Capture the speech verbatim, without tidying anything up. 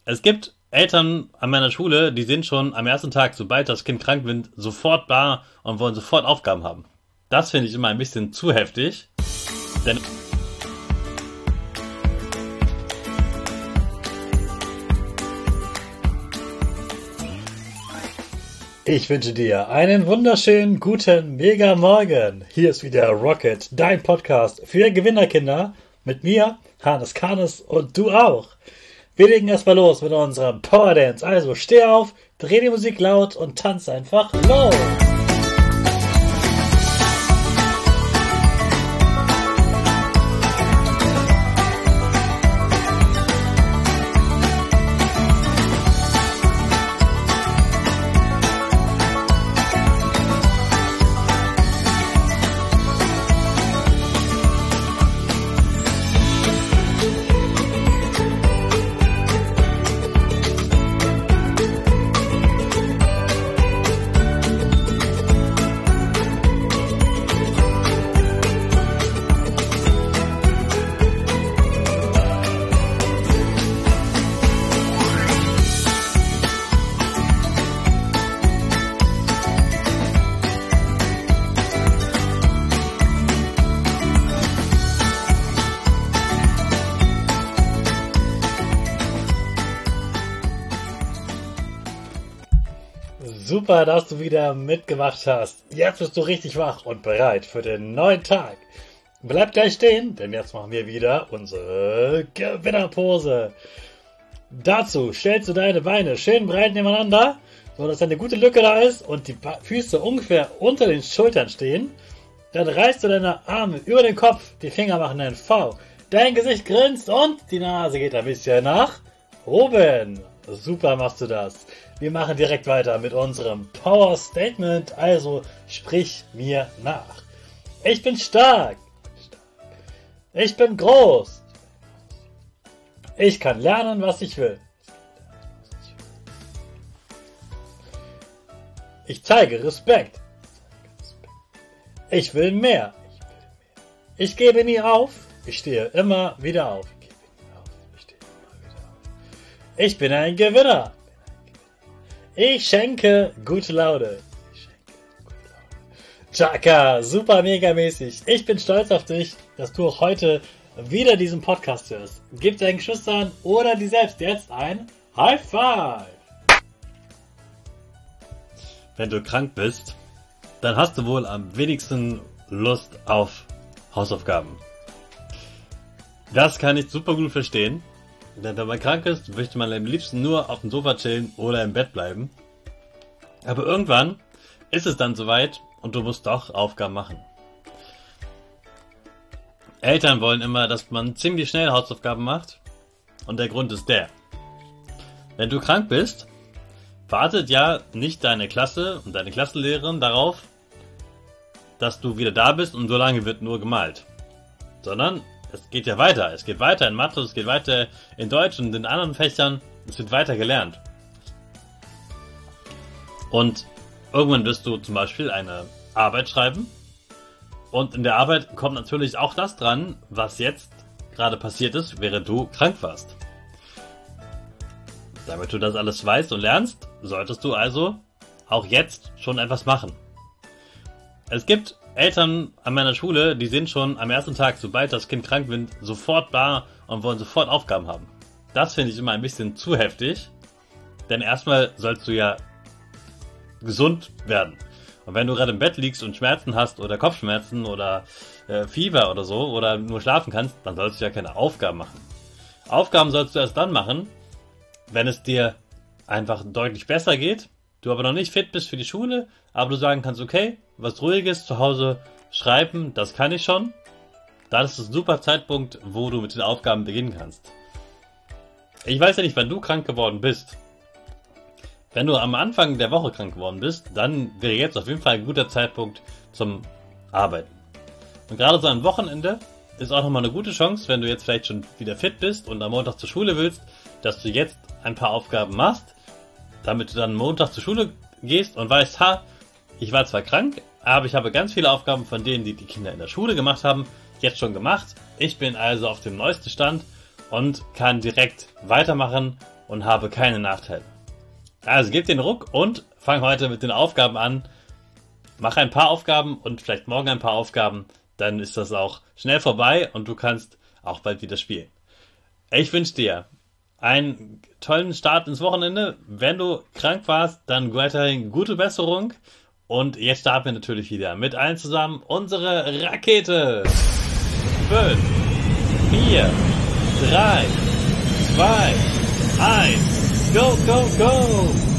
Es gibt Eltern an meiner Schule, die sind schon am ersten Tag, sobald das Kind krank wird, sofort da und wollen sofort Aufgaben haben. Das finde ich immer ein bisschen zu heftig, denn Ich wünsche dir einen wunderschönen guten Mega Morgen. Hier ist wieder Rocket, dein Podcast für Gewinnerkinder. Mit mir, Hannes Karnes und du auch. Wir legen erstmal los mit unserem Power Dance. Also steh auf, dreh die Musik laut und tanz einfach los. Super, dass du wieder mitgemacht hast. Jetzt bist du richtig wach und bereit für den neuen Tag. Bleib gleich stehen, denn jetzt machen wir wieder unsere Gewinnerpose. Dazu stellst du deine Beine schön breit nebeneinander, so dass eine gute Lücke da ist und die Füße ungefähr unter den Schultern stehen. Dann reißt du deine Arme über den Kopf, die Finger machen ein V. Dein Gesicht grinst und die Nase geht ein bisschen nach oben. Super machst du das. Wir machen direkt weiter mit unserem Power Statement, also sprich mir nach. Ich bin stark. Ich bin groß. Ich kann lernen, was ich will. Ich zeige Respekt. Ich will mehr. Ich gebe nie auf. Ich stehe immer wieder auf. Ich bin ein Gewinner. Ich schenke gute Laune. Chaka, super mega mäßig. Ich bin stolz auf dich, dass du auch heute wieder diesen Podcast hörst. Gib deinen Geschwistern oder dir selbst jetzt ein High Five. wenn du krank bist, dann hast du wohl am wenigsten Lust auf Hausaufgaben. Das kann ich super gut verstehen. Denn wenn man krank ist, möchte man am liebsten nur auf dem Sofa chillen oder im Bett bleiben. Aber irgendwann ist es dann soweit und du musst doch Aufgaben machen. Eltern wollen immer, dass man ziemlich schnell Hausaufgaben macht. Und der Grund ist der: Wenn du krank bist, wartet ja nicht deine Klasse und deine Klassenlehrerin darauf, dass du wieder da bist und so lange wird nur gemalt. Sondern es geht ja weiter. Es geht weiter in Mathe, es geht weiter in Deutsch und in anderen Fächern. Es wird weiter gelernt. Und irgendwann wirst du zum Beispiel eine Arbeit schreiben. Und in der Arbeit kommt natürlich auch das dran, was jetzt gerade passiert ist, während du krank warst. Damit du das alles weißt und lernst, solltest du also auch jetzt schon etwas machen. Es gibt Eltern an meiner Schule, die sind schon am ersten Tag, sobald das Kind krank wird, sofort da und wollen sofort Aufgaben haben. Das finde ich immer ein bisschen zu heftig, denn erstmal sollst du ja gesund werden. Und wenn du gerade im Bett liegst und Schmerzen hast oder Kopfschmerzen oder äh, Fieber oder so oder nur schlafen kannst, dann sollst du ja keine Aufgaben machen. Aufgaben sollst du erst dann machen, wenn es dir einfach deutlich besser geht, du aber noch nicht fit bist für die Schule, aber du sagen kannst, okay, was Ruhiges zu Hause schreiben, das kann ich schon. Das ist ein super Zeitpunkt, wo du mit den Aufgaben beginnen kannst. Ich weiß ja nicht, wann du krank geworden bist. Wenn du am Anfang der Woche krank geworden bist, dann wäre jetzt auf jeden Fall ein guter Zeitpunkt zum Arbeiten. Und gerade so am Wochenende ist auch nochmal eine gute Chance, wenn du jetzt vielleicht schon wieder fit bist und am Montag zur Schule willst, dass du jetzt ein paar Aufgaben machst, damit du dann Montag zur Schule gehst und weißt, ha, ich war zwar krank, aber ich habe ganz viele Aufgaben von denen, die die Kinder in der Schule gemacht haben, jetzt schon gemacht. Ich bin also auf dem neuesten Stand und kann direkt weitermachen und habe keine Nachteile. Also gib den Ruck und fang heute mit den Aufgaben an. Mach ein paar Aufgaben und vielleicht morgen ein paar Aufgaben. Dann ist das auch schnell vorbei und du kannst auch bald wieder spielen. Ich wünsche dir einen tollen Start ins Wochenende. Wenn du krank warst, dann weiterhin gute Besserung. Und jetzt starten wir natürlich wieder mit allen zusammen unsere Rakete. fünf, vier, drei, zwei, eins, go, go, go!